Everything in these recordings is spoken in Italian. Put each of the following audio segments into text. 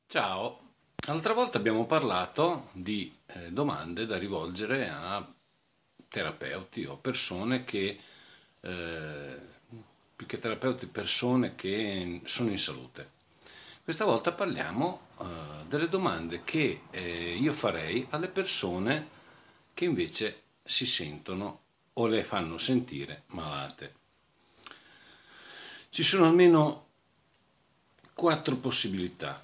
Ciao, l'altra volta abbiamo parlato di domande da rivolgere a terapeuti o persone eh, più che terapeuti, persone che sono in salute. Questa volta parliamo delle domande che io farei alle persone che invece si sentono o le fanno sentire malate. Ci sono almeno quattro possibilità,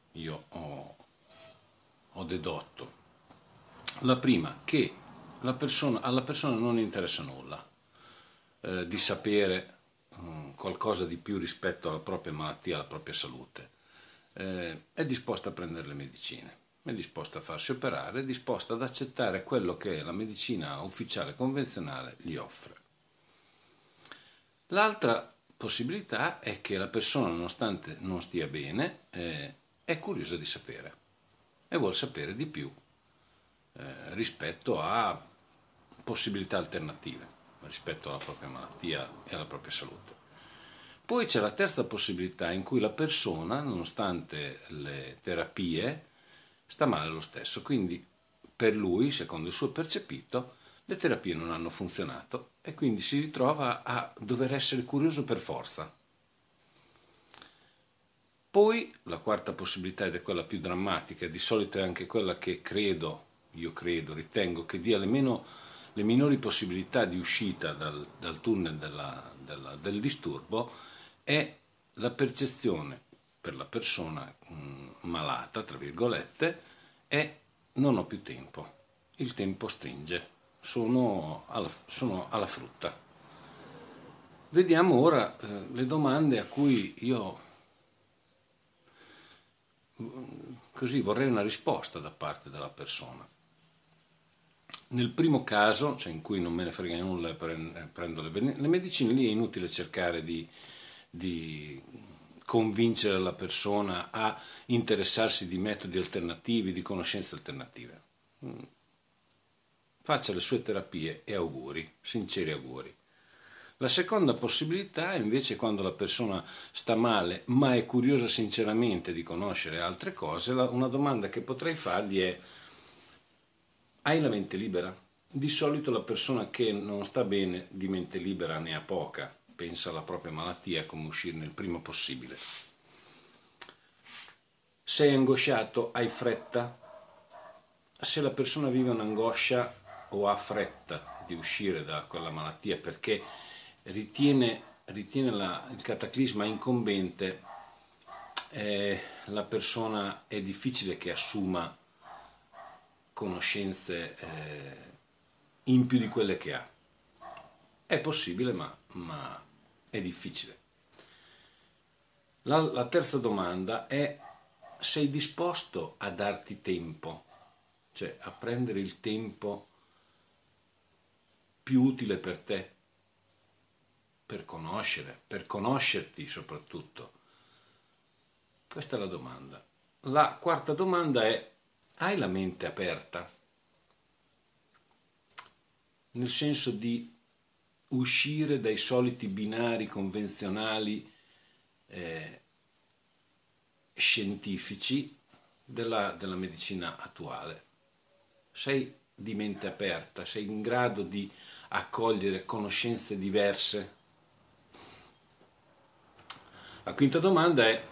io ho dedotto. La prima, che alla persona non interessa nulla di sapere qualcosa di più rispetto alla propria malattia, alla propria salute. È disposta a prendere le medicine, è disposta a farsi operare, è disposta ad accettare quello che la medicina ufficiale convenzionale gli offre. L'altra possibilità è che la persona, nonostante non stia bene, è curiosa di sapere e vuol sapere di più rispetto a possibilità alternative rispetto alla propria malattia e alla propria salute. Poi c'è la terza possibilità in cui la persona, nonostante le terapie, sta male lo stesso, quindi per lui, secondo il suo percepito, le terapie non hanno funzionato e quindi si ritrova a dover essere curioso per forza. Poi la quarta possibilità, ed è quella più drammatica, di solito è anche quella che ritengo che dia le minori possibilità di uscita dal tunnel del disturbo, è la percezione per la persona malata, tra virgolette, è non ho più tempo, il tempo stringe, sono alla frutta. Vediamo ora le domande a cui io così vorrei una risposta da parte della persona. Nel primo caso, cioè in cui non me ne frega nulla e prendo le medicine, lì è inutile cercare di convincere la persona a interessarsi di metodi alternativi, di conoscenze alternative. Faccia le sue terapie e auguri, sinceri auguri. La seconda possibilità è invece quando la persona sta male ma è curiosa sinceramente di conoscere altre cose, una domanda che potrei fargli è: hai la mente libera? Di solito la persona che non sta bene di mente libera ne ha poca, pensa alla propria malattia e come uscirne il prima possibile. Sei angosciato? Hai fretta? Se la persona vive un'angoscia o ha fretta di uscire da quella malattia perché ritiene il cataclisma incombente, la persona è difficile che assuma conoscenze in più di quelle che ha. È possibile, ma è difficile. La terza domanda è: sei disposto a darti tempo, cioè a prendere il tempo più utile per te, per conoscerti soprattutto? Questa è la domanda. La quarta domanda è: hai la mente aperta? Nel senso di uscire dai soliti binari convenzionali scientifici della medicina attuale. Sei di mente aperta, sei in grado di accogliere conoscenze diverse. La quinta domanda è: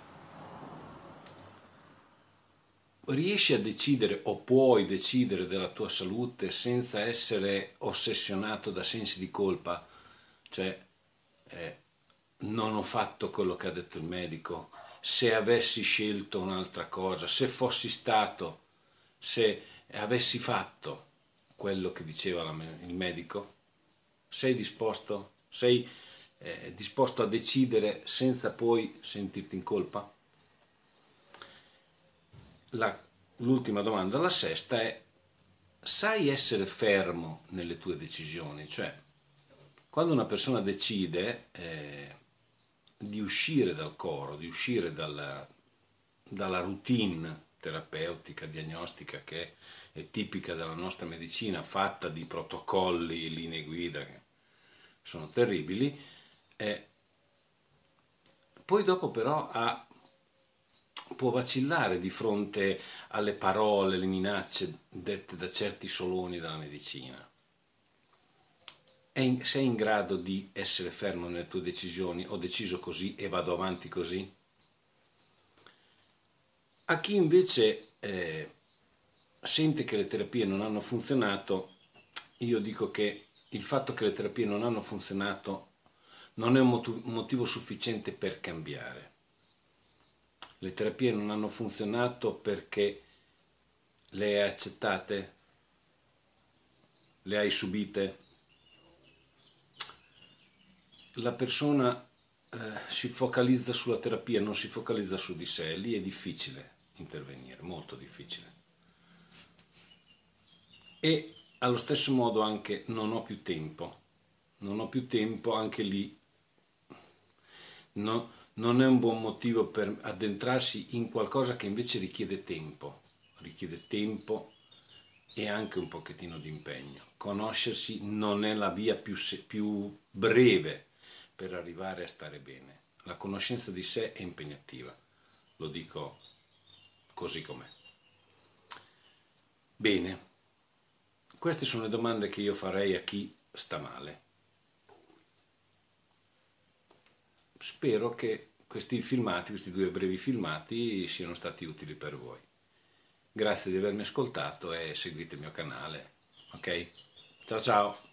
riesci a decidere o puoi decidere della tua salute senza essere ossessionato da sensi di colpa? Cioè, non ho fatto quello che ha detto il medico, se avessi scelto un'altra cosa, se fossi stato, se avessi fatto quello che diceva il medico, sei disposto? Sei disposto a decidere senza poi sentirti in colpa? La- L'ultima domanda, la sesta, è: sai essere fermo nelle tue decisioni? Cioè, quando una persona decide di uscire dal coro, di uscire dalla routine terapeutica, diagnostica che è tipica della nostra medicina, fatta di protocolli e linee guida che sono terribili, poi dopo però ha può vacillare di fronte alle parole, alle minacce dette da certi soloni della medicina. Sei in grado di essere fermo nelle tue decisioni? Ho deciso così e vado avanti così? A chi invece sente che le terapie non hanno funzionato, io dico che il fatto che le terapie non hanno funzionato non è un motivo sufficiente per cambiare. Le terapie non hanno funzionato perché le hai accettate, le hai subite. La persona si focalizza sulla terapia, non si focalizza su di sé, lì è difficile intervenire, molto difficile. E allo stesso modo anche non ho più tempo, anche lì non è un buon motivo per addentrarsi in qualcosa che invece richiede tempo e anche un pochettino di impegno. Conoscersi non è la via più breve per arrivare a stare bene. La conoscenza di sé è impegnativa, lo dico così com'è. Bene, queste sono le domande che io farei a chi sta male. Spero che questi filmati, questi 2 brevi filmati, siano stati utili per voi. Grazie di avermi ascoltato e seguite il mio canale, ok? Ciao ciao!